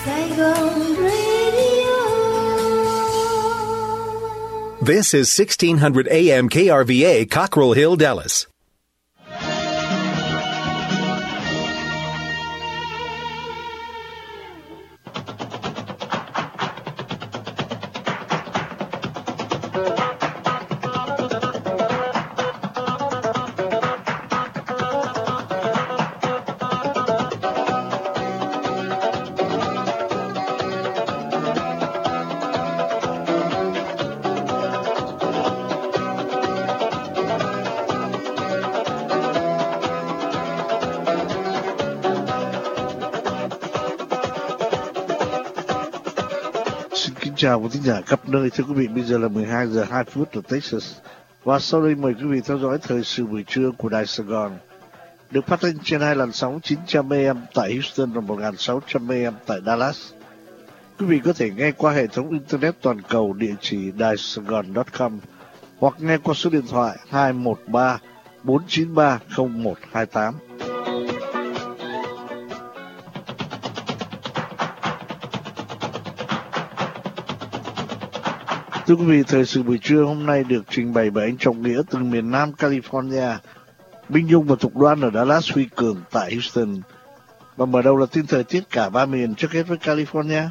Saigon Radio. This is 1600 AM KRVA, Cockrell Hill, Dallas. Chào quý thính giả khắp nơi. Thưa quý vị, bây giờ là 12 giờ 2 phút ở Texas. Và sau đây mời quý vị theo dõi thời sự buổi trưa của Đài Sài Gòn. Được phát thanh trên hai làn sóng 900 AM tại Houston và 1600 AM tại Dallas. Quý vị có thể nghe qua hệ thống Internet toàn cầu địa chỉ daisaigon.com hoặc nghe qua số điện thoại 213 493 0128. Thưa quý vị, thời sự buổi trưa hôm nay được trình bày bởi anh Trọng Nghĩa từ miền Nam California, Minh Nhung và Thục Đoan ở Dallas, Huy Cường tại Houston. Và mở đầu là tin thời tiết cả ba miền, trước hết với California.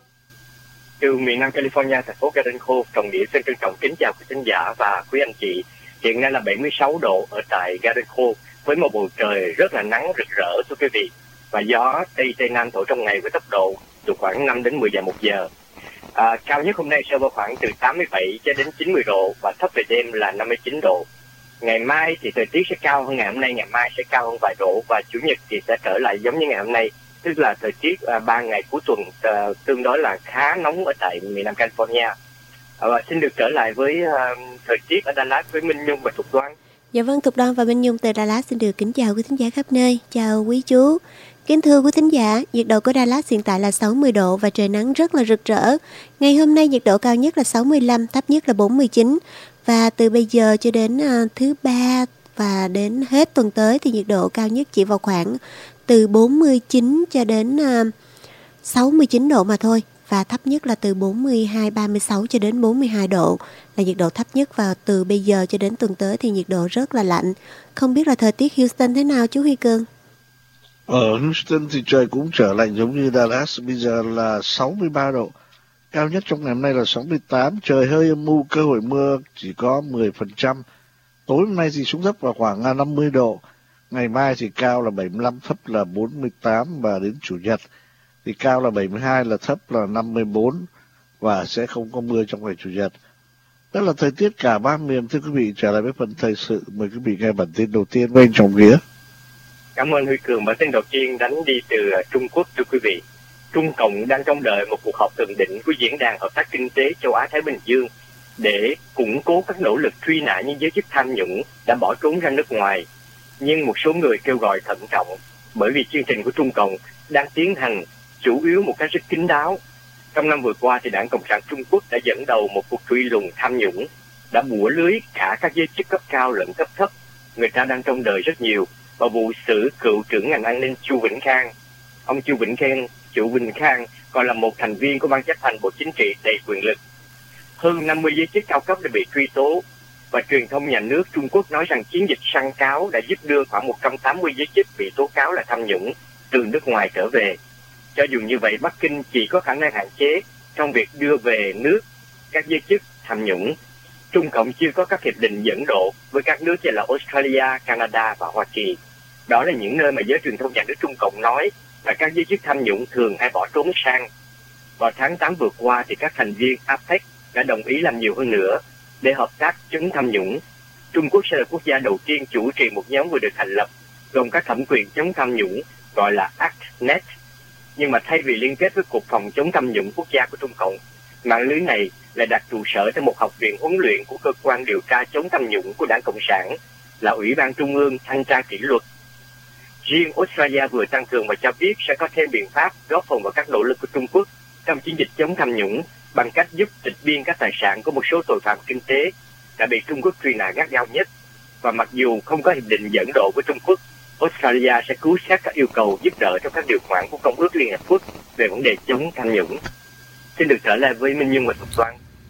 Từ miền Nam California, thành phố Garden Cove, Trọng Nghĩa xin trân trọng kính chào quý khán giả và quý anh chị. Hiện nay là 76 độ ở tại Garden Cove với một bầu trời rất là nắng rực rỡ thưa quý vị. Và gió Tây Nam thổi trong ngày với tốc độ từ khoảng 5 đến 10 dặm một giờ. Cao nhất hôm nay sẽ vào khoảng từ 87 cho đến 90 độ và thấp về đêm là 59 độ. Ngày mai thì thời tiết sẽ cao hơn ngày hôm nay, ngày mai sẽ cao hơn vài độ và chủ nhật thì sẽ trở lại giống như ngày hôm nay, tức là thời tiết 3 ngày cuối tuần tương đối là khá nóng ở tại miền Nam California. Xin được trở lại với thời tiết ở Dallas với Minh Nhung và Thục Đoan. Dạ vâng, Thục Đoan và Minh Nhung từ Dallas xin được kính chào quý thính giả khắp nơi. Chào quý chú. Kính thưa quý thính giả, nhiệt độ của Dallas hiện tại là 60 độ và trời nắng rất là rực rỡ. Ngày hôm nay nhiệt độ cao nhất là 65, thấp nhất là 49. Và từ bây giờ cho đến thứ Ba và đến hết tuần tới thì nhiệt độ cao nhất chỉ vào khoảng từ 49 cho đến 69 độ mà thôi. Và thấp nhất là từ 42, 36 cho đến 42 độ là nhiệt độ thấp nhất. Và từ bây giờ cho đến tuần tới thì nhiệt độ rất là lạnh. Không biết là thời tiết Houston thế nào chú Huy Cương? Ở Houston thì trời cũng trở lạnh giống như Dallas, bây giờ là 63 độ. Cao nhất trong ngày hôm nay là 68, trời hơi âm u, cơ hội mưa chỉ có 10%. Tối hôm nay thì xuống thấp vào khoảng 50 độ. Ngày mai thì cao là 75, thấp là 48 và đến chủ nhật thì cao là 72, là thấp là 54 và sẽ không có mưa trong ngày chủ nhật. Đó là thời tiết cả ba miền. Thưa quý vị, trở lại với phần thời sự, mời quý vị nghe bản tin đầu tiên với anh Trọng Nghĩa. Cảm ơn Huy Cường. Bản tin đầu tiên đánh đi từ Trung Quốc thưa quý vị. Trung Cộng đang trông đợi một cuộc họp thượng đỉnh của Diễn đàn Hợp tác Kinh tế Châu Á-Thái Bình Dương để củng cố các nỗ lực truy nã những giới chức tham nhũng đã bỏ trốn ra nước ngoài. Nhưng một số người kêu gọi thận trọng bởi vì chương trình của Trung Cộng đang tiến hành chủ yếu một cách rất kín đáo. Trong năm vừa qua thì Đảng Cộng sản Trung Quốc đã dẫn đầu một cuộc truy lùng tham nhũng, đã bủa lưới cả các giới chức cấp cao lẫn cấp thấp. Người ta đang trông đợi rất nhiều vào vụ xử cựu trưởng ngành an ninh Chu Vĩnh Khang. Ông Chu Vĩnh Khang còn là một thành viên của Ban chấp hành Bộ Chính trị đầy quyền lực. Hơn 50 giới chức cao cấp đã bị truy tố và truyền thông nhà nước Trung Quốc nói rằng chiến dịch săn cáo đã giúp đưa khoảng 180 giới chức bị tố cáo là tham nhũng từ nước ngoài trở về. Cho dù như vậy, Bắc Kinh chỉ có khả năng hạn chế trong việc đưa về nước các giới chức tham nhũng. Trung Cộng chưa có các hiệp định dẫn độ với các nước như là Australia, Canada và Hoa Kỳ. Đó là những nơi mà giới truyền thông nhà nước Trung Cộng nói là các giới chức tham nhũng thường hay bỏ trốn sang. Vào tháng 8 vừa qua thì các thành viên APEC đã đồng ý làm nhiều hơn nữa để hợp tác chống tham nhũng. Trung Quốc sẽ là quốc gia đầu tiên chủ trì một nhóm vừa được thành lập gồm các thẩm quyền chống tham nhũng gọi là ACTNet. Nhưng mà thay vì liên kết với Cục Phòng chống tham nhũng quốc gia của Trung Cộng, mạng lưới này lại đặt trụ sở tại một học viện huấn luyện của cơ quan điều tra chống tham nhũng của Đảng Cộng sản là Ủy ban Trung ương Thanh tra Kỷ luật. Riêng Australia vừa tăng cường và cho biết sẽ có thêm biện pháp góp phần vào các nỗ lực của Trung Quốc trong chiến dịch chống tham nhũng bằng cách giúp tịch biên các tài sản của một số tội phạm kinh tế đã bị Trung Quốc truy nã gắt gao nhất. Và mặc dù không có hiệp định dẫn độ với Trung Quốc, Australia sẽ cứu sát các yêu cầu giúp đỡ trong các điều khoản của Công ước Liên Hợp Quốc về vấn đề chống tham nhũng. Xin được trở lại với Minh Nhung và Thục Toan.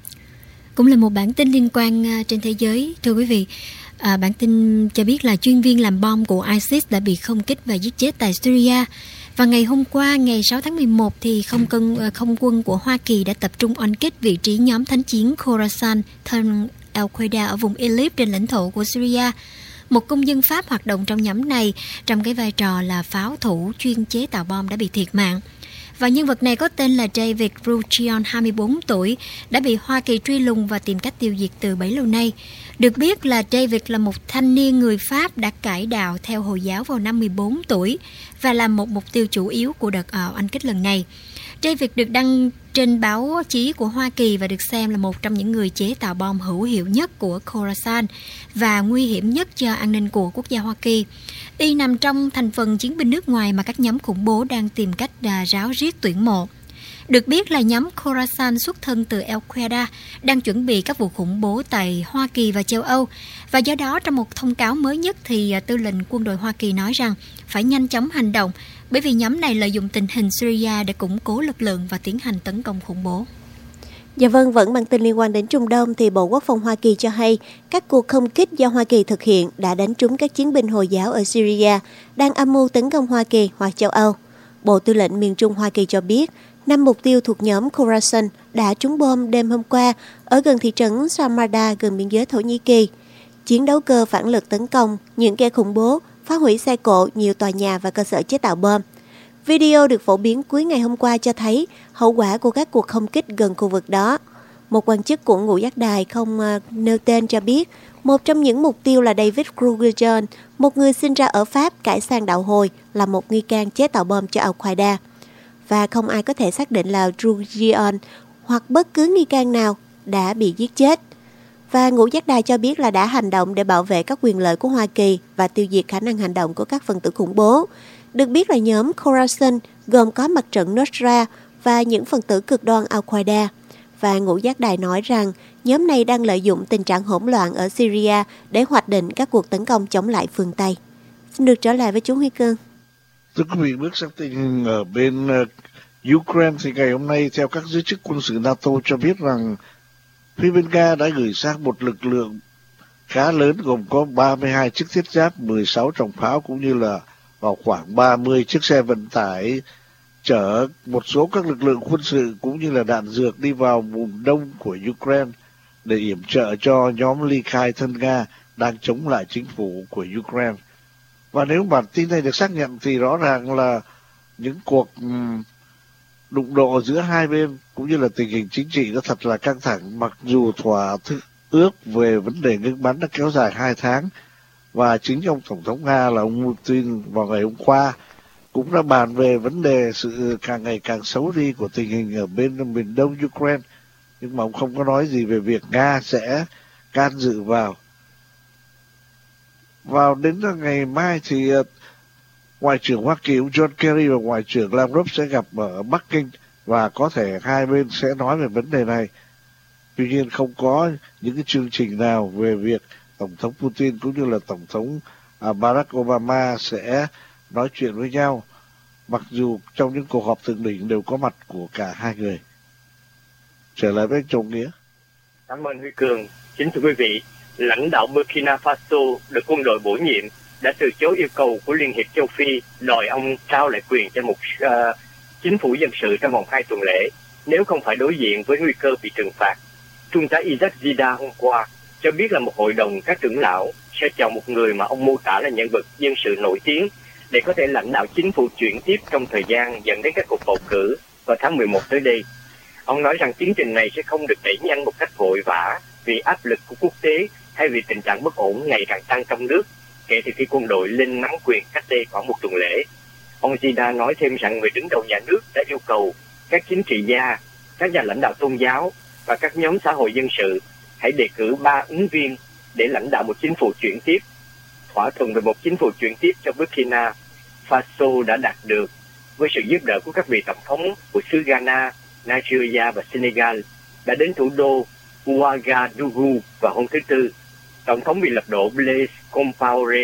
Cũng là một bản tin liên quan trên thế giới, thưa quý vị. Bản tin cho biết là chuyên viên làm bom của ISIS đã bị không kích và giết chết tại Syria. Và ngày hôm qua, ngày 6 tháng 11, thì không quân của Hoa Kỳ đã tập trung oanh kích vị trí nhóm thánh chiến Khorasan thân Al-Qaeda ở vùng Idlib trên lãnh thổ của Syria. Một công dân Pháp hoạt động trong nhóm này trong cái vai trò là pháo thủ chuyên chế tạo bom đã bị thiệt mạng. Và nhân vật này có tên là David Ruchion, 24 tuổi, đã bị Hoa Kỳ truy lùng và tìm cách tiêu diệt từ bấy lâu nay. Được biết là David là một thanh niên người Pháp đã cải đạo theo Hồi giáo vào năm 14 tuổi và là một mục tiêu chủ yếu của đợt oanh kích lần này. David được đăng trên báo chí của Hoa Kỳ và được xem là một trong những người chế tạo bom hữu hiệu nhất của Khorasan và nguy hiểm nhất cho an ninh của quốc gia Hoa Kỳ. Y nằm trong thành phần chiến binh nước ngoài mà các nhóm khủng bố đang tìm cách ráo riết tuyển mộ. Được biết là nhóm Khorasan xuất thân từ Al-Qaeda đang chuẩn bị các vụ khủng bố tại Hoa Kỳ và châu Âu. Và do đó trong một thông cáo mới nhất thì tư lệnh quân đội Hoa Kỳ nói rằng phải nhanh chóng hành động bởi vì nhóm này lợi dụng tình hình Syria để củng cố lực lượng và tiến hành tấn công khủng bố. Dạ vâng, vẫn bằng tin liên quan đến Trung Đông thì Bộ Quốc phòng Hoa Kỳ cho hay các cuộc không kích do Hoa Kỳ thực hiện đã đánh trúng các chiến binh Hồi giáo ở Syria đang âm mưu tấn công Hoa Kỳ hoặc châu Âu. Bộ Tư lệnh miền Trung Hoa Kỳ cho biết 5 mục tiêu thuộc nhóm Khorasan đã trúng bom đêm hôm qua ở gần thị trấn Samarda gần biên giới Thổ Nhĩ Kỳ. Chiến đấu cơ phản lực tấn công những kẻ khủng bố, phá hủy xe cộ, nhiều tòa nhà và cơ sở chế tạo bom. Video được phổ biến cuối ngày hôm qua cho thấy hậu quả của các cuộc không kích gần khu vực đó. Một quan chức của ngũ giác đài không nêu tên cho biết một trong những mục tiêu là David Ruchion, một người sinh ra ở Pháp cải sang đạo Hồi, là một nghi can chế tạo bom cho Al-Qaeda. Và không ai có thể xác định là Ruchion hoặc bất cứ nghi can nào đã bị giết chết. Và ngũ giác đài cho biết là đã hành động để bảo vệ các quyền lợi của Hoa Kỳ và tiêu diệt khả năng hành động của các phần tử khủng bố. Được biết là nhóm Khorasan gồm có mặt trận Nusra và những phần tử cực đoan Al-Qaeda. Và ngũ giác đài nói rằng nhóm này đang lợi dụng tình trạng hỗn loạn ở Syria để hoạch định các cuộc tấn công chống lại phương Tây. Xin được trở lại với chú Huy Cương. Thưa quý vị, bước sang tình hình ở bên Ukraine thì ngày hôm nay theo các giới chức quân sự NATO cho biết rằng phía bên Nga đã gửi sang một lực lượng khá lớn gồm có 32 chiếc thiết giáp, 16 trọng pháo cũng như là vào khoảng 30 chiếc xe vận tải chở một số các lực lượng quân sự cũng như là đạn dược đi vào vùng đông của Ukraine để yểm trợ cho nhóm ly khai thân Nga đang chống lại chính phủ của Ukraine. Và nếu bản tin này được xác nhận thì rõ ràng là những cuộc đụng độ giữa hai bên cũng như là tình hình chính trị nó thật là căng thẳng, mặc dù thỏa ước về vấn đề ngưng bắn đã kéo dài 2 tháng. Và chính ông Tổng thống Nga là ông Putin vào ngày hôm qua cũng đã bàn về vấn đề sự càng ngày càng xấu đi của tình hình ở bên miền đông Ukraine. Nhưng mà ông không có nói gì về việc Nga sẽ can dự vào. Vào đến ngày mai thì Ngoại trưởng Hoa Kỳ ông John Kerry và Ngoại trưởng Lavrov sẽ gặp ở Bắc Kinh và có thể hai bên sẽ nói về vấn đề này. Tuy nhiên không có những cái chương trình nào về việc Tổng thống Putin cũng như là Tổng thống Barack Obama sẽ nói chuyện với nhau, mặc dù trong những cuộc họp thượng đỉnh đều có mặt của cả hai người. Trở lại với Trọng Nghĩa. Cảm ơn Huy Cường. Kính thưa quý vị, lãnh đạo Burkina Faso được quân đội bổ nhiệm đã từ chối yêu cầu của Liên hiệp châu Phi đòi ông trao lại quyền cho một chính phủ dân sự trong vòng 2 tuần lễ, nếu không phải đối diện với nguy cơ bị trừng phạt. Trung tá Isaac Zida hôm qua cho biết là một hội đồng các trưởng lão sẽ chọn một người mà ông mô tả là nhân vật dân sự nổi tiếng để có thể lãnh đạo chính phủ chuyển tiếp trong thời gian dẫn đến các cuộc bầu cử vào tháng 11 tới đây. Ông nói rằng tiến trình này sẽ không được đẩy nhanh một cách vội vã vì áp lực của quốc tế hay vì tình trạng bất ổn ngày càng tăng trong nước kể từ khi quân đội lên nắm quyền cách đây khoảng 1 tuần lễ. Ông Zida nói thêm rằng người đứng đầu nhà nước đã yêu cầu các chính trị gia, các nhà lãnh đạo tôn giáo và các nhóm xã hội dân sự hãy đề cử 3 ứng viên để lãnh đạo một chính phủ chuyển tiếp. Thỏa thuận về một chính phủ chuyển tiếp cho Burkina Faso đã đạt được với sự giúp đỡ của các vị tổng thống của xứ Ghana, Nigeria và Senegal đã đến thủ đô Ouagadougou vào hôm thứ Tư. Tổng thống bị lật đổ Blaise Compaoré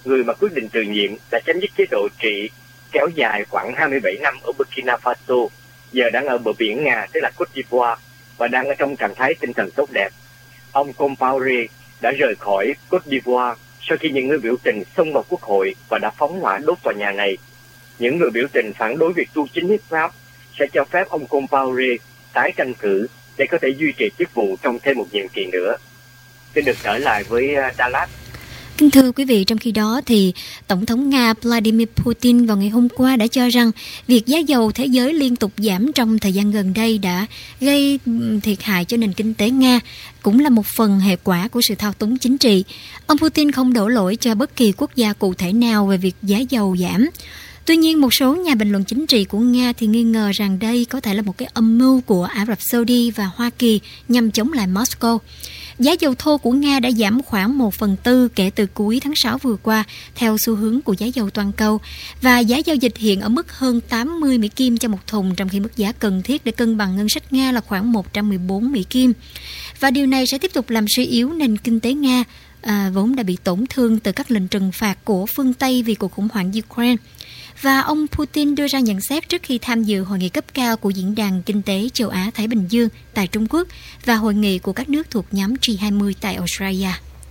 người mà quyết định từ nhiệm đã chấm dứt chế độ trị kéo dài khoảng 27 năm ở Burkina Faso, giờ đang ở bờ biển Nga, tức là Côte d'Ivoire, và đang ở trong trạng thái tinh thần tốt đẹp. Ông Compaoré đã rời khỏi Côte d'Ivoire sau khi những người biểu tình xông vào quốc hội và đã phóng hỏa đốt tòa nhà này. Những người biểu tình phản đối việc tu chính hiến pháp sẽ cho phép ông Compaoré tái tranh cử để có thể duy trì chức vụ trong thêm một nhiệm kỳ nữa. Xin được trở lại với Dallas. Kính thưa quý vị, trong khi đó thì Tổng thống Nga Vladimir Putin vào ngày hôm qua đã cho rằng việc giá dầu thế giới liên tục giảm trong thời gian gần đây đã gây thiệt hại cho nền kinh tế Nga, cũng là một phần hệ quả của sự thao túng chính trị. Ông Putin không đổ lỗi cho bất kỳ quốc gia cụ thể nào về việc giá dầu giảm. Tuy nhiên, một số nhà bình luận chính trị của Nga thì nghi ngờ rằng đây có thể là một cái âm mưu của Ả Rập Saudi và Hoa Kỳ nhằm chống lại Moscow. Giá dầu thô của Nga đã giảm khoảng 1/4 kể từ cuối tháng 6 vừa qua, theo xu hướng của giá dầu toàn cầu, và giá giao dịch hiện ở mức hơn 80 Mỹ Kim cho một thùng, trong khi mức giá cần thiết để cân bằng ngân sách Nga là khoảng 114 Mỹ Kim. Và điều này sẽ tiếp tục làm suy yếu nền kinh tế Nga, vốn đã bị tổn thương từ các lệnh trừng phạt của phương Tây vì cuộc khủng hoảng Ukraine. Và ông Putin đưa ra nhận xét trước khi tham dự hội nghị cấp cao của Diễn đàn Kinh tế Châu Á-Thái Bình Dương tại Trung Quốc và hội nghị của các nước thuộc nhóm G20 tại Australia.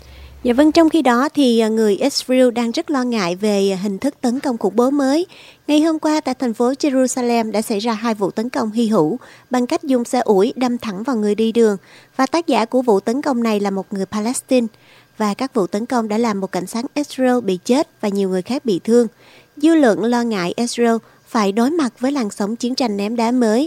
Dạ vâng, trong khi đó thì người Israel đang rất lo ngại về hình thức tấn công khủng bố mới. Ngày hôm qua tại thành phố Jerusalem đã xảy ra 2 vụ tấn công hy hữu bằng cách dùng xe ủi đâm thẳng vào người đi đường, và tác giả của vụ tấn công này là một người Palestine. Và các vụ tấn công đã làm một cảnh sát Israel bị chết và nhiều người khác bị thương. Dư luận lo ngại Israel phải đối mặt với làn sóng chiến tranh ném đá mới.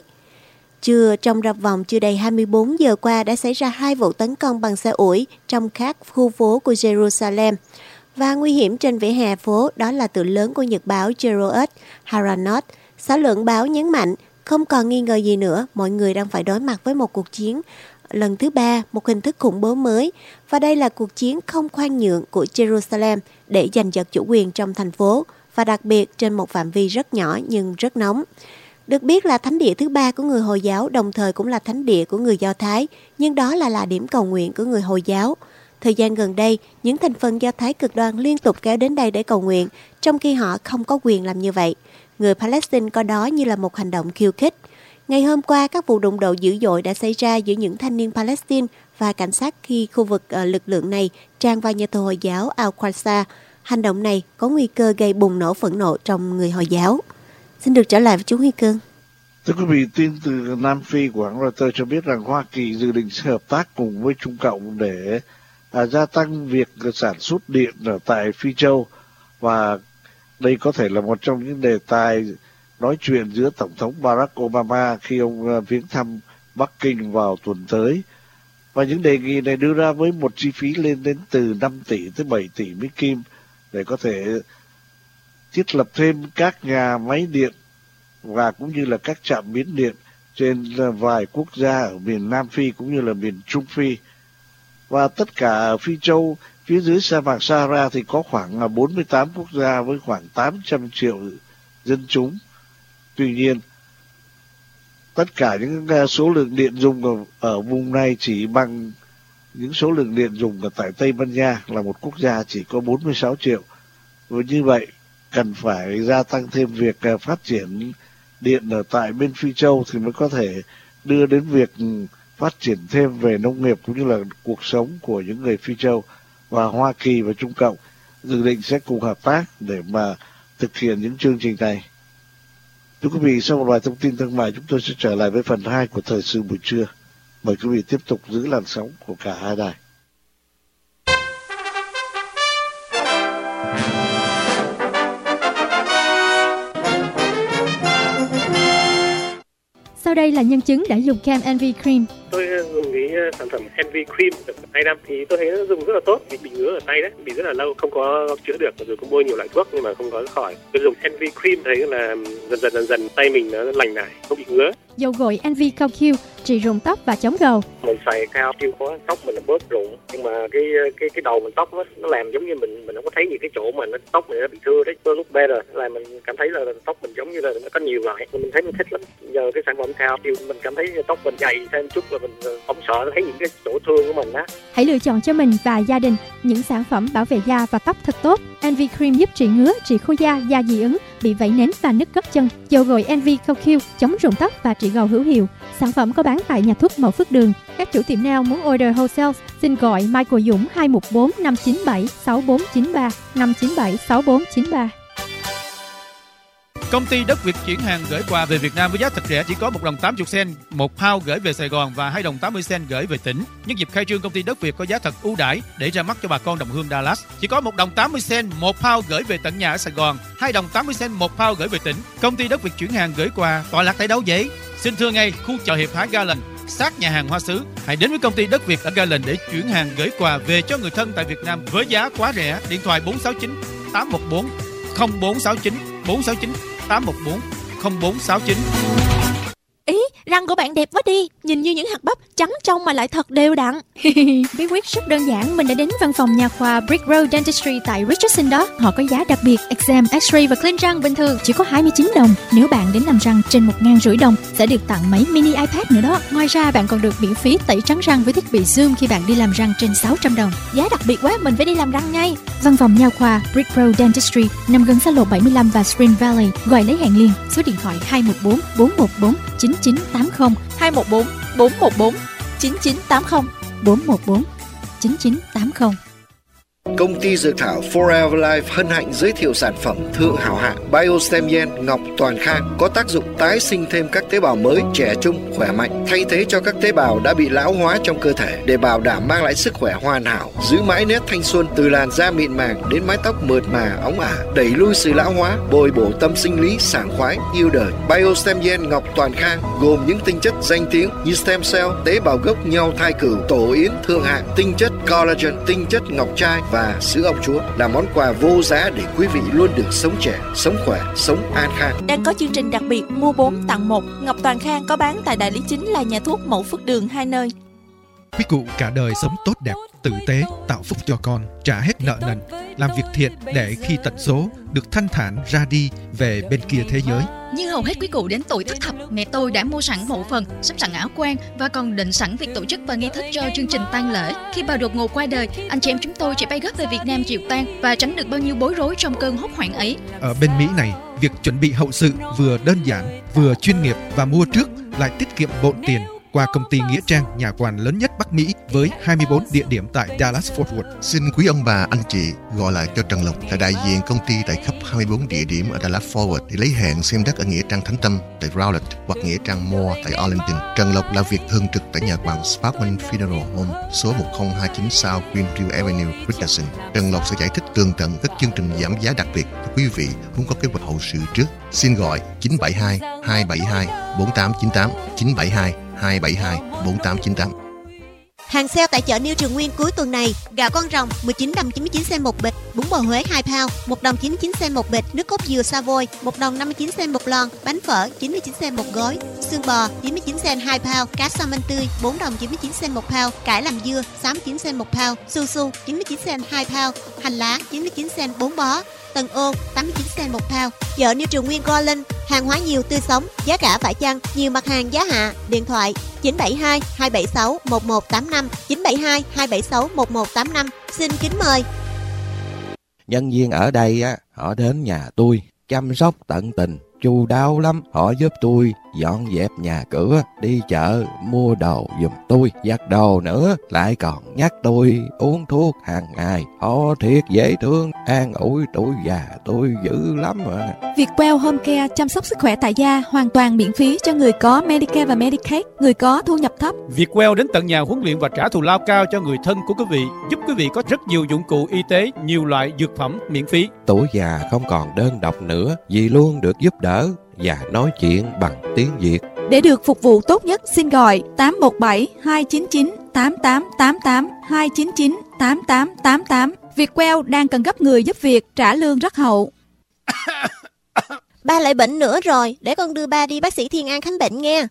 Trong vòng chưa đầy 24 giờ qua đã xảy ra 2 vụ tấn công bằng xe ủi trong các khu phố của Jerusalem. Và nguy hiểm trên vỉa hè phố đó là tựa lớn của nhật báo Jeroet Haranot. Xã luận báo nhấn mạnh không còn nghi ngờ gì nữa, mọi người đang phải đối mặt với một cuộc chiến lần thứ 3, một hình thức khủng bố mới. Và đây là cuộc chiến không khoan nhượng của Jerusalem để giành giật chủ quyền trong thành phố, và đặc biệt trên một phạm vi rất nhỏ nhưng rất nóng. Được biết là thánh địa thứ 3 của người Hồi giáo, đồng thời cũng là thánh địa của người Do Thái, nhưng đó là điểm cầu nguyện của người Hồi giáo. Thời gian gần đây, những thành phần Do Thái cực đoan liên tục kéo đến đây để cầu nguyện, trong khi họ không có quyền làm như vậy. Người Palestine coi đó như là một hành động khiêu khích. Ngày hôm qua, các vụ đụng độ dữ dội đã xảy ra giữa những thanh niên Palestine và cảnh sát khi khu vực lực lượng này tràn vào nhà thờ Hồi giáo Al-Aqsa. Hành động này có nguy cơ gây bùng nổ phẫn nộ trong người Hồi giáo. Xin được trở lại với chú Huy Cương. Thưa quý vị, tin từ Nam Phi của hãng Reuters cho biết rằng Hoa Kỳ dự định sẽ hợp tác cùng với Trung Cộng để gia tăng việc sản xuất điện ở tại Phi Châu, và đây có thể là một trong những đề tài nói chuyện giữa Tổng thống Barack Obama khi ông viếng thăm Bắc Kinh vào tuần tới. Và những đề nghị này đưa ra với một chi phí lên đến từ 5 tỷ tới 7 tỷ Mỹ Kim để có thể thiết lập thêm các nhà máy điện và cũng như là các trạm biến điện trên vài quốc gia ở miền Nam Phi cũng như là miền Trung Phi. Và tất cả ở Phi Châu, phía dưới sa mạc Sahara thì có khoảng 48 quốc gia với khoảng 800 triệu dân chúng. Tuy nhiên, tất cả những số lượng điện dùng ở vùng này chỉ bằng những số lượng điện dùng ở tại Tây Ban Nha là một quốc gia chỉ có 46 triệu. Và như vậy, cần phải gia tăng thêm việc phát triển điện ở tại bên Phi Châu thì mới có thể đưa đến việc phát triển thêm về nông nghiệp cũng như là cuộc sống của những người Phi Châu. Và Hoa Kỳ và Trung Cộng dự định sẽ cùng hợp tác để mà thực hiện những chương trình này. Thưa quý vị, sau một vài thông tin thương mại, chúng tôi sẽ trở lại với phần 2 của thời sự buổi trưa. Mời quý vị tiếp tục giữ làn sóng của cả hai đài. Sau đây là nhân chứng đã dùng kem NV Cream. Tôi dùng cái sản phẩm NV Cream được 2 năm thì tôi thấy nó dùng rất là tốt. Vì bị ngứa ở tay đấy, bị rất là lâu không có chữa được, rồi cũng bôi nhiều loại thuốc nhưng mà không có khỏi. Tôi dùng NV Cream thấy là dần tay mình nó lành lại, không bị ngứa. Dầu gội NV Cao Q trị rụng tóc và chống gầu. Mình xài cao Q có tóc mình bớt rụng, nhưng mà cái đầu mình tóc nó làm giống như mình không có thấy những cái chỗ mà nó tóc mình nó bị thưa đấy. Tôi lúc better là mình cảm thấy là tóc mình giống như là nó có nhiều loại, mình thấy mình thích lắm. Giờ cái sản phẩm cao Q mình cảm thấy tóc mình dày thêm chút và mình không sợ thấy những cái tổn thương của mình á. Hãy lựa chọn cho mình và gia đình những sản phẩm bảo vệ da và tóc thật tốt. NV Cream giúp trị ngứa, trị khô da dị ứng, bị vảy nến và nứt gót chân. Dầu gội NV CoQ chống rụng tóc và trị gầu hữu hiệu. Sản phẩm có bán tại nhà thuốc Mậu Phước Đường. Các chủ tiệm nào muốn order wholesale xin gọi Michael Dũng 214 597 6493 597 6493. Công ty Đất Việt chuyển hàng gửi quà về Việt Nam với giá thật rẻ, chỉ có 1 đồng 80 cent một pound gửi về Sài Gòn và 2 đồng 80 cent gửi về tỉnh. Nhân dịp khai trương, công ty Đất Việt có giá thật ưu đãi để ra mắt cho bà con đồng hương Dallas. Chỉ có 1 đồng 80 cent một pound gửi về tận nhà ở Sài Gòn, 2 đồng 80 cent một pound gửi về tỉnh. Công ty Đất Việt chuyển hàng gửi quà tọa lạc tại đâu vậy? Xin thưa ngay khu chợ Hiệp Hải Garland, sát nhà hàng Hoa Sứ. Hãy đến với công ty Đất Việt ở Garland để chuyển hàng gửi quà về cho người thân tại Việt Nam với giá quá rẻ. Điện thoại 469 814 0469 469 814 0469. Ý, răng của bạn đẹp quá đi, nhìn như những hạt bắp trắng trong mà lại thật đều đặn. Bí quyết rất đơn giản, mình đã đến văn phòng nha khoa Brick Road Dentistry tại Richardson đó. Họ có giá đặc biệt, exam, x-ray và clean răng bình thường chỉ có 29 đồng. Nếu bạn đến làm răng trên 1.500 đồng sẽ được tặng máy mini iPad nữa đó. Ngoài ra bạn còn được miễn phí tẩy trắng răng với thiết bị Zoom khi bạn đi làm răng trên 600 đồng. Giá đặc biệt quá, mình phải đi làm răng ngay. Văn phòng nha khoa Brick Road Dentistry nằm gần xa lộ 75 và Spring Valley. Gọi lấy hẹn liền, số điện thoại 214 414 9980 214 414 9980 414 9980. Công ty dược thảo Forever Life hân hạnh giới thiệu sản phẩm thượng hảo hạng BioStem Gen Ngọc Toàn Khang có tác dụng tái sinh thêm các tế bào mới, trẻ trung, khỏe mạnh, thay thế cho các tế bào đã bị lão hóa trong cơ thể để bảo đảm mang lại sức khỏe hoàn hảo, giữ mãi nét thanh xuân từ làn da mịn màng đến mái tóc mượt mà óng ả, đẩy lui sự lão hóa, bồi bổ tâm sinh lý sảng khoái, yêu đời. BioStem Gen Ngọc Toàn Khang gồm những tinh chất danh tiếng như stem cell, tế bào gốc nhau thai cửu, tổ yến thượng hạng, tinh chất collagen, tinh chất ngọc trai và sữa ong chúa là món quà vô giá để quý vị luôn được sống trẻ, sống khỏe, sống an khang. Đang có chương trình đặc biệt mua 4 tặng 1. Ngọc Toàn Khang có bán tại đại lý chính là nhà thuốc Mậu Phước Đường 2 nơi. Quý cụ cả đời sống tốt đẹp, tử tế, tạo phúc cho con, trả hết nợ nần, làm việc thiện để khi tận số được thanh thản ra đi về bên kia thế giới. Như hầu hết quý cụ đến tuổi thất thập, mẹ tôi đã mua sẵn mộ phần, sắp sẵn áo quan và còn định sẵn việc tổ chức và nghi thức cho chương trình tang lễ. Khi bà đột ngột qua đời, anh chị em chúng tôi chỉ bay gấp về Việt Nam chịu tang và tránh được bao nhiêu bối rối trong cơn hốt hoảng ấy. Ở bên Mỹ này, việc chuẩn bị hậu sự vừa đơn giản, vừa chuyên nghiệp và mua trước lại tiết kiệm bộn tiền. Qua công ty Nghĩa Trang, nhà quản lớn nhất Bắc Mỹ với 24 địa điểm tại Dallas Fort Worth. Xin quý ông bà, anh chị gọi lại cho Trần Lộc là đại diện công ty tại khắp 24 địa điểm ở Dallas Fort Worth để lấy hẹn xem đất ở Nghĩa Trang Thánh Tâm tại Rowlett hoặc Nghĩa Trang Moore tại Arlington. Trần Lộc là việc thường trực tại nhà quản Sparkman Funeral Home số 1029 South Greenfield Avenue, Richardson. Trần Lộc sẽ giải thích tường tận các chương trình giảm giá đặc biệt cho quý vị muốn có kế hoạch hậu sự trước. Xin gọi 972 272 4898 972 272 4898. Hàng sale tại chợ New Trường Nguyên cuối tuần này: gạo con rồng 19 đồng 99 cent một bịch, bún bò Huế 2 pound 1 đồng 99 cent một bịch, nước cốt dừa Savoy 1 đồng 59 cent một lon, bánh phở 99 cent một gói, xương bò 99 cent 2 pound, cá salmon tươi 4 đồng 99 cent một pound, cải làm dưa 69 cent một pound, su su 99 cent 2 pound, hành lá 99 cent 4 bó, tần ô 89 cent một pound. Chợ New Trường Nguyên Garland, hàng hóa nhiều tươi sống, giá cả phải chăng, nhiều mặt hàng giá hạ. Điện thoại 972 276 1185 972 276 1185. Xin kính mời. Nhân viên ở đây á, họ đến nhà tôi chăm sóc tận tình, chu đáo lắm. Họ giúp tôi dọn dẹp nhà cửa, đi chợ mua đồ giùm tôi, giặt đồ nữa, lại còn nhắc tôi uống thuốc hàng ngày. Họ thiệt dễ thương, an ủi tuổi già tôi dữ lắm mà. Vietwell Home Care chăm sóc sức khỏe tại gia hoàn toàn miễn phí cho người có Medicare và Medicaid, người có thu nhập thấp. Vietwell đến tận nhà huấn luyện và trả thù lao cao cho người thân của quý vị, giúp quý vị có rất nhiều dụng cụ y tế, nhiều loại dược phẩm miễn phí. Tuổi già không còn đơn độc nữa, vì luôn được giúp đỡ và nói chuyện bằng tiếng Việt. Để được phục vụ tốt nhất, xin gọi 817 299 8888 299 8888. Vietwell đang cần gấp người giúp việc, trả lương rất hậu. Ba lại bệnh nữa rồi, để con đưa ba đi bác sĩ Thiên An khám bệnh nghe.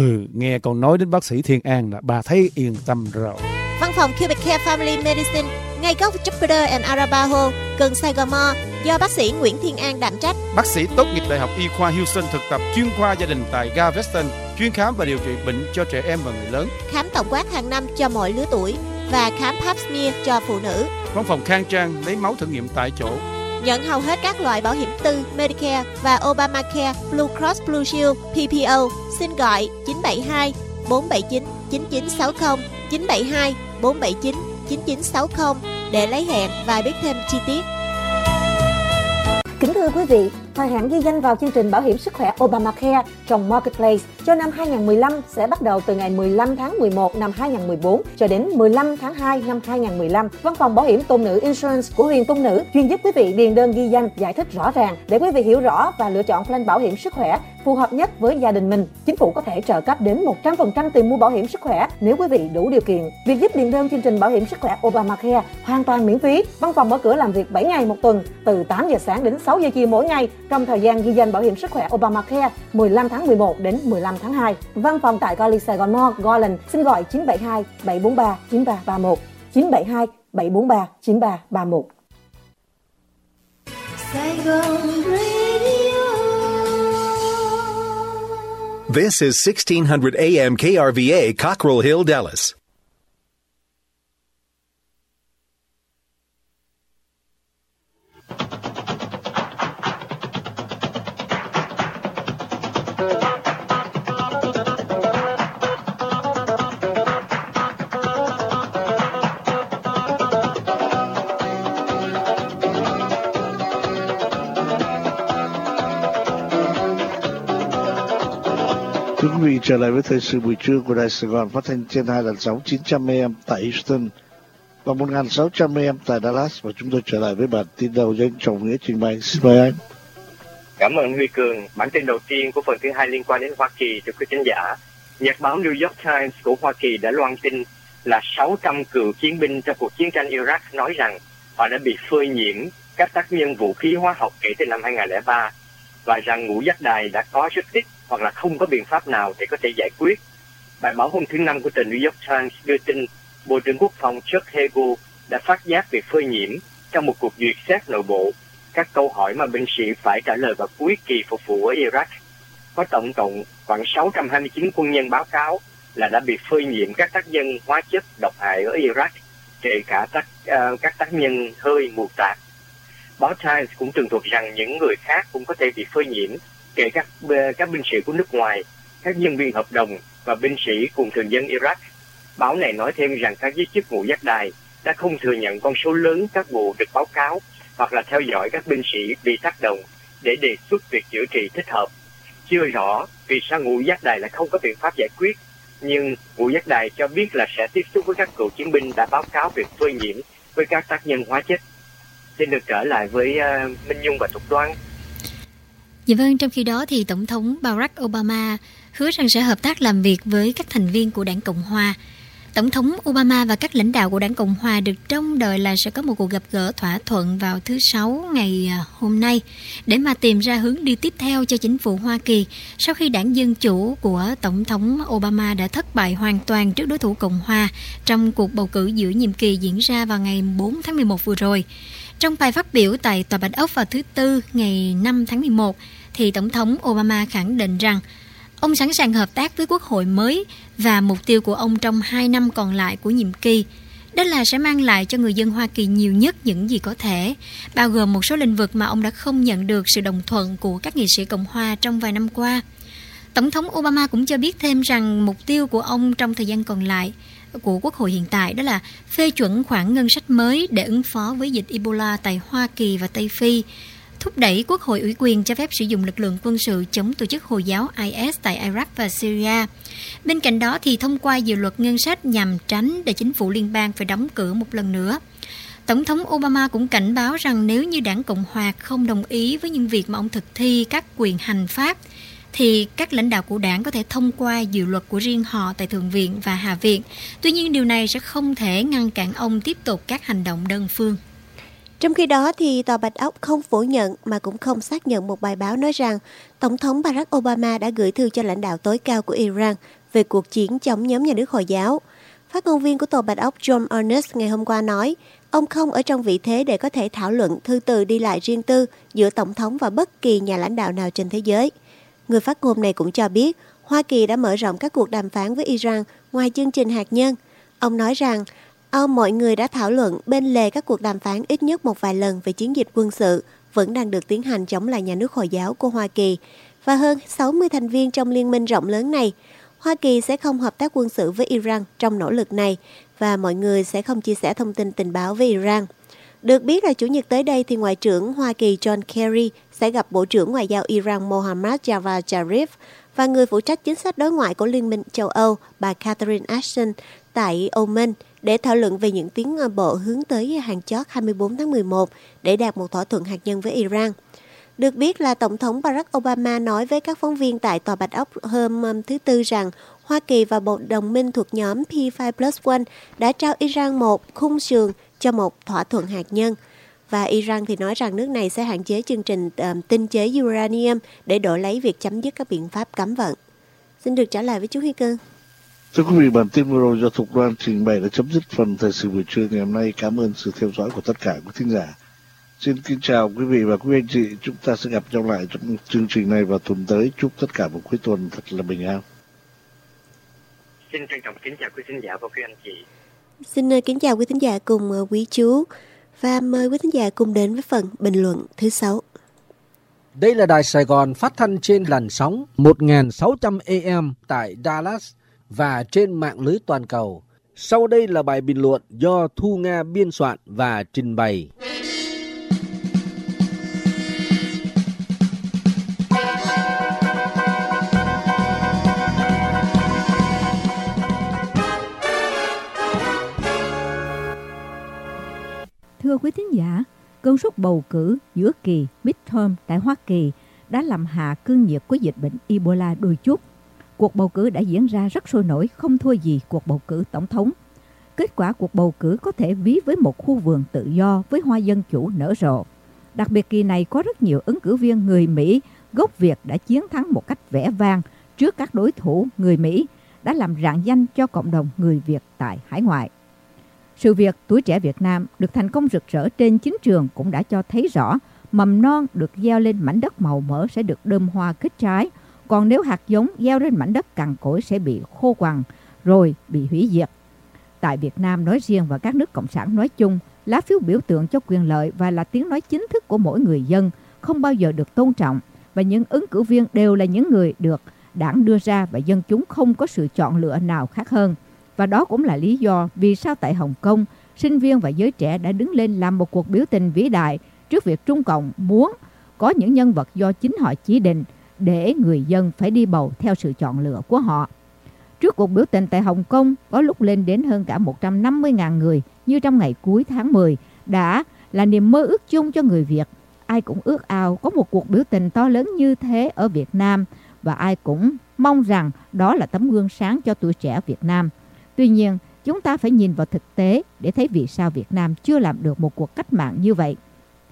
Nghe con nói đến bác sĩ Thiên An là ba thấy yên tâm rồi. Văn phòng Cubic Care Family Medicine ngay góc Jupiter and Arapaho, gần Sài Gòn Mo, do bác sĩ Nguyễn Thiên An đảm trách. Bác sĩ tốt nghiệp Đại học Y khoa Houston thực tập chuyên khoa gia đình tại Galveston, chuyên khám và điều trị bệnh cho trẻ em và người lớn. Khám tổng quát hàng năm cho mọi lứa tuổi và khám pap smear cho phụ nữ. Văn phòng khang trang lấy máu thử nghiệm tại chỗ. Nhận hầu hết các loại bảo hiểm tư, Medicare và Obamacare, Blue Cross Blue Shield, PPO. Xin gọi 972 479 9960, 972 479 9960 để lấy hẹn và biết thêm chi tiết. Kính thưa quý vị, thời hạn ghi danh vào chương trình bảo hiểm sức khỏe Obamacare trong Marketplace cho năm 2015 sẽ bắt đầu từ ngày 15 tháng 11 năm 2014 cho đến 15 tháng 2 năm 2015. Văn phòng bảo hiểm tôn nữ Insurance của Huyền Tôn Nữ chuyên giúp quý vị điền đơn ghi danh, giải thích rõ ràng để quý vị hiểu rõ và lựa chọn plan bảo hiểm sức khỏe phù hợp nhất với gia đình mình. Chính phủ có thể trợ cấp đến 100% tiền mua bảo hiểm sức khỏe nếu quý vị đủ điều kiện. Việc giúp điền đơn chương trình bảo hiểm sức khỏe Obamacare hoàn toàn miễn phí. Văn phòng mở cửa làm việc 7 ngày một tuần, từ 8 giờ sáng đến 6 giờ chiều mỗi ngày trong thời gian ghi danh bảo hiểm sức khỏe Obamacare 15 tháng 11 đến 15 tháng 2. Văn phòng tại Garlic Sài Gòn Mall, Garland, xin gọi 972 743 9331, 972 743 9331. Saigon Radio. This is 1600 AM KRVA, Cockrell Hill, Dallas. Thưa quý vị, trở lại với thời sự buổi trưa của Đài Sài Gòn phát thanh trên 2 làn sóng 900 AM tại Houston và 1600 AM tại Dallas, và chúng tôi trở lại với bản tin đầu do anh Trọng Nghĩa trình bày. Xin mời anh. Cảm ơn Huy Cường. Bản tin đầu tiên của phần thứ hai liên quan đến Hoa Kỳ từ quý khán giả. Nhật báo New York Times của Hoa Kỳ đã loan tin là 600 cựu chiến binh trong cuộc chiến tranh Iraq nói rằng họ đã bị phơi nhiễm các tác nhân vũ khí hóa học kể từ năm 2003 và rằng ngũ giác đài đã có rất ít hoặc là không có biện pháp nào để có thể giải quyết. Bài báo hôm thứ Năm của tờ New York Times đưa tin Bộ trưởng Quốc phòng Chuck Hagel đã phát giác việc phơi nhiễm trong một cuộc duyệt xét nội bộ các câu hỏi mà binh sĩ phải trả lời vào cuối kỳ phục vụ ở Iraq. Có tổng cộng khoảng 629 quân nhân báo cáo là đã bị phơi nhiễm các tác nhân hóa chất độc hại ở Iraq, kể cả các tác nhân hơi mù tạt. Báo Times cũng tường thuật rằng những người khác cũng có thể bị phơi nhiễm, kể các binh sĩ của nước ngoài, các nhân viên hợp đồng và binh sĩ cùng thường dân Iraq. Báo này nói thêm rằng các giới chức ngũ giác đài đã không thừa nhận con số lớn các vụ được báo cáo hoặc là theo dõi các binh sĩ bị tác động để đề xuất việc chữa trị thích hợp. Chưa rõ vì sao ngũ giác đài lại không có biện pháp giải quyết, nhưng ngũ giác đài cho biết là sẽ tiếp xúc với các cựu chiến binh đã báo cáo việc phơi nhiễm với các tác nhân hóa chất. Xin được trở lại với Minh Nhung và Thục Đoan. Dạ vâng, trong khi đó thì Tổng thống Barack Obama hứa rằng sẽ hợp tác làm việc với các thành viên của Đảng Cộng Hòa. Tổng thống Obama và các lãnh đạo của Đảng Cộng Hòa được trông đợi là sẽ có một cuộc gặp gỡ thỏa thuận vào thứ Sáu ngày hôm nay để mà tìm ra hướng đi tiếp theo cho chính phủ Hoa Kỳ sau khi đảng Dân Chủ của Tổng thống Obama đã thất bại hoàn toàn trước đối thủ Cộng Hòa trong cuộc bầu cử giữa nhiệm kỳ diễn ra vào ngày 4 tháng 11 vừa rồi. Trong bài phát biểu tại Tòa Bạch Ốc vào thứ Tư ngày 5 tháng 11, thì Tổng thống Obama khẳng định rằng ông sẵn sàng hợp tác với Quốc hội mới và mục tiêu của ông trong 2 năm còn lại của nhiệm kỳ đó là sẽ mang lại cho người dân Hoa Kỳ nhiều nhất những gì có thể, bao gồm một số lĩnh vực mà ông đã không nhận được sự đồng thuận của các nghị sĩ Cộng Hòa trong vài năm qua. Tổng thống Obama cũng cho biết thêm rằng mục tiêu của ông trong thời gian còn lại của Quốc hội hiện tại đó là phê chuẩn khoản ngân sách mới để ứng phó với dịch Ebola tại Hoa Kỳ và Tây Phi, thúc đẩy Quốc hội ủy quyền cho phép sử dụng lực lượng quân sự chống tổ chức Hồi giáo IS tại Iraq và Syria. Bên cạnh đó thì thông qua dự luật ngân sách nhằm tránh để chính phủ liên bang phải đóng cửa một lần nữa. Tổng thống Obama cũng cảnh báo rằng nếu như Đảng Cộng Hòa không đồng ý với những việc mà ông thực thi các quyền hành pháp, thì các lãnh đạo của đảng có thể thông qua dự luật của riêng họ tại Thượng viện và Hạ viện. Tuy nhiên điều này sẽ không thể ngăn cản ông tiếp tục các hành động đơn phương. Trong khi đó thì Tòa Bạch Ốc không phủ nhận mà cũng không xác nhận một bài báo nói rằng Tổng thống Barack Obama đã gửi thư cho lãnh đạo tối cao của Iran về cuộc chiến chống nhóm nhà nước Hồi giáo. Phát ngôn viên của Tòa Bạch Ốc John Earnest ngày hôm qua nói, Ông không ở trong vị thế để có thể thảo luận thư từ đi lại riêng tư giữa Tổng thống và bất kỳ nhà lãnh đạo nào trên thế giới. Người phát ngôn này cũng cho biết Hoa Kỳ đã mở rộng các cuộc đàm phán với Iran ngoài chương trình hạt nhân. Ông nói rằng mọi người đã thảo luận bên lề các cuộc đàm phán ít nhất một vài lần về chiến dịch quân sự vẫn đang được tiến hành chống lại nhà nước Hồi giáo của Hoa Kỳ và hơn 60 thành viên trong liên minh rộng lớn này. Hoa Kỳ sẽ không hợp tác quân sự với Iran trong nỗ lực này và mọi người sẽ không chia sẻ thông tin tình báo với Iran. Được biết là Chủ nhật tới đây thì Ngoại trưởng Hoa Kỳ John Kerry sẽ gặp Bộ trưởng Ngoại giao Iran Mohammad Javad Zarif và người phụ trách chính sách đối ngoại của Liên minh châu Âu bà Catherine Ashton tại Oman để thảo luận về những tiến bộ hướng tới hàng chót 24 tháng 11 để đạt một thỏa thuận hạt nhân với Iran. Được biết là Tổng thống Barack Obama nói với các phóng viên tại Tòa Bạch Ốc hôm thứ Tư rằng Hoa Kỳ và bộ đồng minh thuộc nhóm P5+1 đã trao Iran một khung sườn cho một thỏa thuận hạt nhân. Và Iran thì nói rằng nước này sẽ hạn chế chương trình tinh chế uranium để đổi lấy việc chấm dứt các biện pháp cấm vận. Xin được trả lời với chú Huy Cương. Thưa quý vị, bản tin vừa rồi do Thục Đoan trình bày đã chấm dứt phần thời sự buổi trưa ngày hôm nay. Cảm ơn sự theo dõi của tất cả quý thính giả. Xin kính chào quý vị và quý anh chị. Chúng ta sẽ gặp nhau lại trong chương trình này vào tuần tới. Chúc tất cả một cuối tuần thật là bình an. Xin trân trọng kính chào quý thính giả và quý anh chị. Xin kính chào quý thính giả cùng quý chú và mời quý thính giả cùng đến với phần bình luận thứ 6. Đây là Đài Sài Gòn phát thanh trên làn sóng 1600 AM tại Dallas và trên mạng lưới toàn cầu. Sau đây là bài bình luận do Thu Nga biên soạn và trình bày. Thưa quý thính giả, cơn sốt bầu cử giữa kỳ midterm tại Hoa Kỳ đã làm hạ cơn nhiệt của dịch bệnh Ebola đôi chút. Cuộc bầu cử đã diễn ra rất sôi nổi, không thua gì cuộc bầu cử tổng thống. Kết quả cuộc bầu cử có thể ví với một khu vườn tự do với hoa dân chủ nở rộ. Đặc biệt kỳ này có rất nhiều ứng cử viên người Mỹ gốc Việt đã chiến thắng một cách vẻ vang trước các đối thủ người Mỹ, đã làm rạng danh cho cộng đồng người Việt tại hải ngoại. Sự việc tuổi trẻ Việt Nam được thành công rực rỡ trên chính trường cũng đã cho thấy rõ mầm non được gieo lên mảnh đất màu mỡ sẽ được đơm hoa kết trái, còn nếu hạt giống gieo lên mảnh đất cằn cỗi sẽ bị khô quằn rồi bị hủy diệt. Tại Việt Nam nói riêng và các nước cộng sản nói chung, lá phiếu biểu tượng cho quyền lợi và là tiếng nói chính thức của mỗi người dân không bao giờ được tôn trọng, và những ứng cử viên đều là những người được đảng đưa ra và dân chúng không có sự chọn lựa nào khác hơn. Và đó cũng là lý do vì sao tại Hồng Kông, sinh viên và giới trẻ đã đứng lên làm một cuộc biểu tình vĩ đại trước việc Trung Cộng muốn có những nhân vật do chính họ chỉ định để người dân phải đi bầu theo sự chọn lựa của họ. Trước cuộc biểu tình tại Hồng Kông, có lúc lên đến hơn cả 150.000 người như trong ngày cuối tháng 10 đã là niềm mơ ước chung cho người Việt. Ai cũng ước ao có một cuộc biểu tình to lớn như thế ở Việt Nam và ai cũng mong rằng đó là tấm gương sáng cho tuổi trẻ Việt Nam. Tuy nhiên, chúng ta phải nhìn vào thực tế để thấy vì sao Việt Nam chưa làm được một cuộc cách mạng như vậy.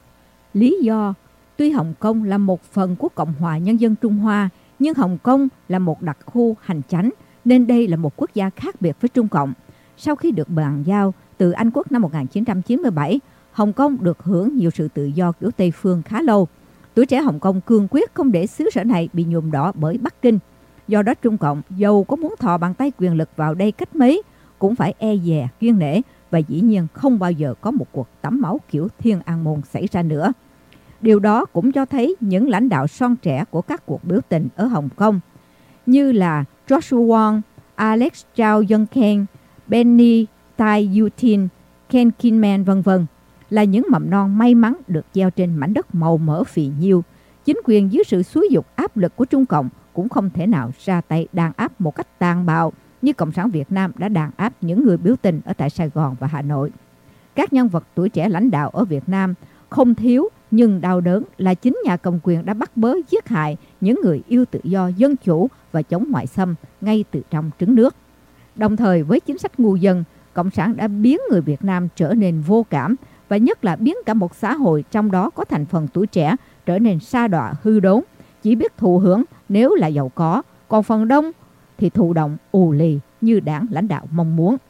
Lý do, tuy Hồng Kông là một phần của Cộng hòa Nhân dân Trung Hoa, nhưng Hồng Kông là một đặc khu hành chánh, nên đây là một quốc gia khác biệt với Trung Cộng. Sau khi được bàn giao từ Anh Quốc năm 1997, Hồng Kông được hưởng nhiều sự tự do kiểu Tây phương khá lâu. Tuổi trẻ Hồng Kông cương quyết không để xứ sở này bị nhuộm đỏ bởi Bắc Kinh. Do đó Trung Cộng dầu có muốn thò bàn tay quyền lực vào đây cách mấy cũng phải e dè kiêng nể, và dĩ nhiên không bao giờ có một cuộc tắm máu kiểu Thiên An Môn xảy ra nữa. Điều đó cũng cho thấy những lãnh đạo son trẻ của các cuộc biểu tình ở Hồng Kông như là Joshua Wong, Alex Chow Yong-ken, Benny Tai Yutin, Ken Kinman v.v. là những mầm non may mắn được gieo trên mảnh đất màu mỡ phì nhiêu. Chính quyền dưới sự xúi dục áp lực của Trung Cộng cũng không thể nào ra tay đàn áp một cách tàn bạo như Cộng sản Việt Nam đã đàn áp những người biểu tình ở tại Sài Gòn và Hà Nội. Các nhân vật tuổi trẻ lãnh đạo ở Việt Nam không thiếu nhưng đau đớn là chính nhà cầm quyền đã bắt bớ giết hại những người yêu tự do, dân chủ và chống ngoại xâm ngay từ trong trứng nước. Đồng thời với chính sách ngu dân, Cộng sản đã biến người Việt Nam trở nên vô cảm và nhất là biến cả một xã hội trong đó có thành phần tuổi trẻ trở nên sa đọa hư đốn, chỉ biết thụ hưởng nếu là giàu có, còn phần đông thì thụ động ù lì như đảng lãnh đạo mong muốn.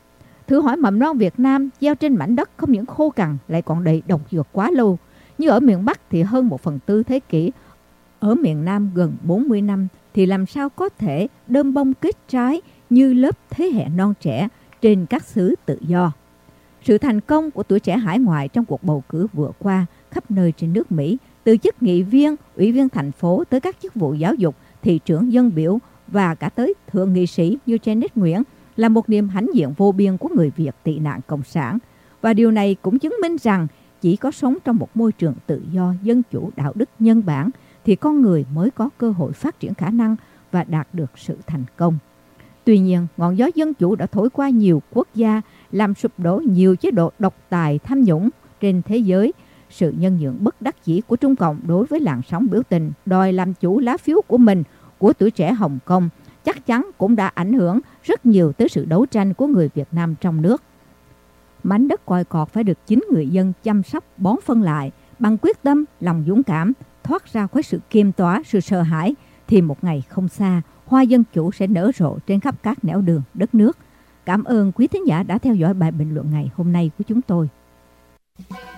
Thử hỏi mầm non Việt Nam gieo trên mảnh đất không những khô cằn lại còn đầy độc dược quá lâu. Như ở miền Bắc thì hơn 1/4 thế kỷ, ở miền Nam gần 40 năm, thì làm sao có thể đơm bông kết trái như lớp thế hệ non trẻ trên các xứ tự do. Sự thành công của tuổi trẻ hải ngoại trong cuộc bầu cử vừa qua khắp nơi trên nước Mỹ, từ chức nghị viên, ủy viên thành phố tới các chức vụ giáo dục, thị trưởng dân biểu và cả tới thượng nghị sĩ như Janet Nguyễn, là một niềm hãnh diện vô biên của người Việt tị nạn cộng sản. Và điều này cũng chứng minh rằng chỉ có sống trong một môi trường tự do, dân chủ, đạo đức, nhân bản thì con người mới có cơ hội phát triển khả năng và đạt được sự thành công. Tuy nhiên, ngọn gió dân chủ đã thổi qua nhiều quốc gia, làm sụp đổ nhiều chế độ độc tài tham nhũng trên thế giới. Sự nhân nhượng bất đắc dĩ của Trung Cộng đối với làn sóng biểu tình đòi làm chủ lá phiếu của mình của tuổi trẻ Hồng Kông chắc chắn cũng đã ảnh hưởng rất nhiều tới sự đấu tranh của người Việt Nam trong nước. Mảnh đất còi cọt phải được chính người dân chăm sóc bón phân lại bằng quyết tâm, lòng dũng cảm, thoát ra khỏi sự kiềm tỏa, sự sợ hãi, thì một ngày không xa, hoa dân chủ sẽ nở rộ trên khắp các nẻo đường đất nước. Cảm ơn quý thính giả đã theo dõi bài bình luận ngày hôm nay của chúng tôi.